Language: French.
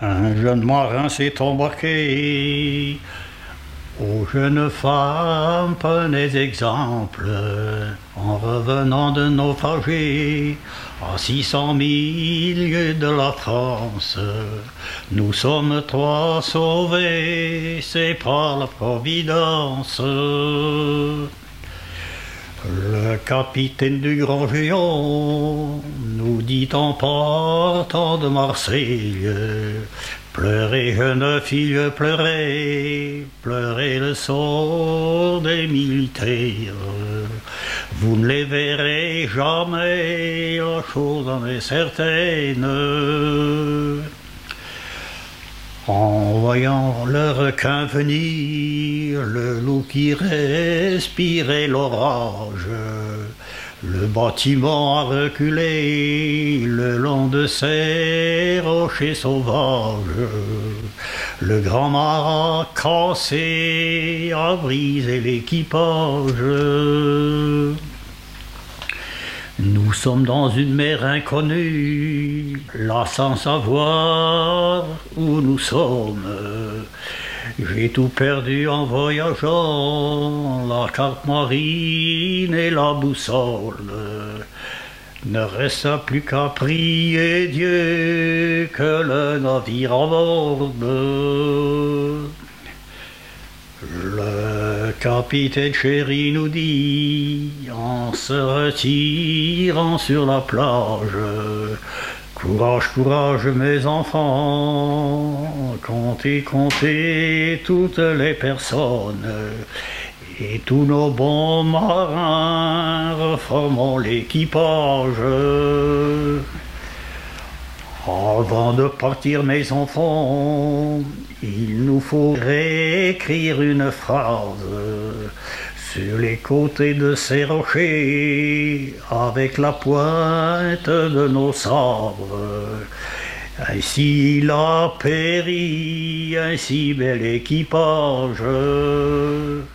Un jeune marin s'est embarqué, aux jeunes femmes prenez exemple, en revenant de naufrager, à 600 lieues de la France. Nous sommes trois sauvés, c'est par la Providence. Le capitaine du Grand Géant nous dit en partant de Marseille: pleurez, jeune fille, pleurez, pleurez le sort des militaires. Vous ne les verrez jamais, la chose en est certaine. En voyant le requin venir, le loup qui respirait l'orage, le bâtiment a reculé le long de ces rochers sauvages. Le grand mât a cassé, a brisé l'équipage. Nous sommes dans une mer inconnue, là sans savoir où nous sommes. J'ai tout perdu en voyageant, la carte marine et la boussole. Ne reste plus qu'à prier Dieu que le navire aborde. Le capitaine chéri nous dit, en se retirant sur la plage: courage, courage mes enfants, comptez, comptez toutes les personnes, et tous nos bons marins reformons l'équipage. Avant de partir mes enfants, il nous faut réécrire une phrase sur les côtés de ces rochers, avec la pointe de nos sabres. Ainsi il a péri un si bel équipage.